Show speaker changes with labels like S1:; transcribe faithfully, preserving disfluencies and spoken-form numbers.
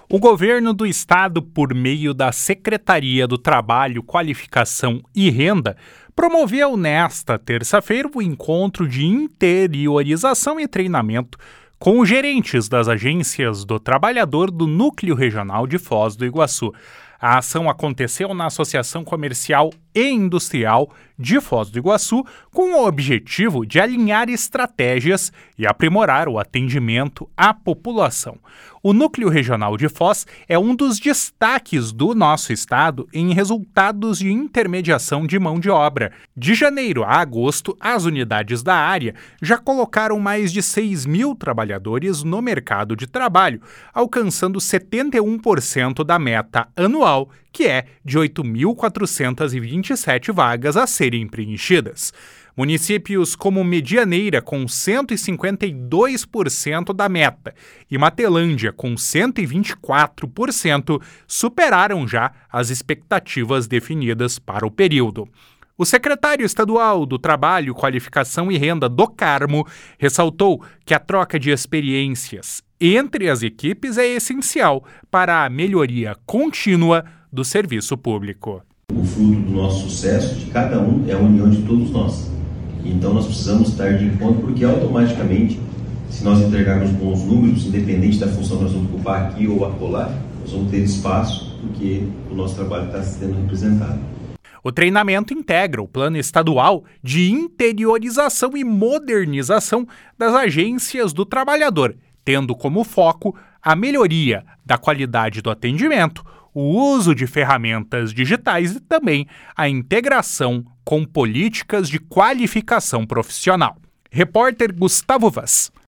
S1: O governo do estado, por meio da Secretaria do Trabalho, Qualificação e Renda, promoveu nesta terça-feira o encontro de interiorização e treinamento com os gerentes das agências do trabalhador do Núcleo Regional de Foz do Iguaçu. A ação aconteceu na Associação Comercial e Industrial de Foz do Iguaçu com o objetivo de alinhar estratégias e aprimorar o atendimento à população. O Núcleo Regional de Foz é um dos destaques do nosso estado em resultados de intermediação de mão de obra. De janeiro a agosto, as unidades da área já colocaram mais de seis mil trabalhadores no mercado de trabalho, alcançando setenta e um por cento da meta anual, que é de oito mil quatrocentas e vinte e sete vagas a serem preenchidas. Municípios como Medianeira, com cento e cinquenta e dois por cento da meta, e Matelândia, com cento e vinte e quatro por cento, superaram já as expectativas definidas para o período. O secretário estadual do Trabalho, Qualificação e Renda do Carmo ressaltou que a troca de experiências entre as equipes é essencial para a melhoria contínua do serviço público.
S2: O fruto do nosso sucesso de cada um é a união de todos nós. Então nós precisamos estar de encontro, porque automaticamente, se nós entregarmos bons números, independente da função que nós vamos ocupar aqui ou acolá, nós vamos ter espaço, porque o nosso trabalho está sendo representado.
S1: O treinamento integra o Plano Estadual de Interiorização e Modernização das Agências do Trabalhador, tendo como foco a melhoria da qualidade do atendimento, o uso de ferramentas digitais e também a integração com políticas de qualificação profissional. Repórter Gustavo Vaz.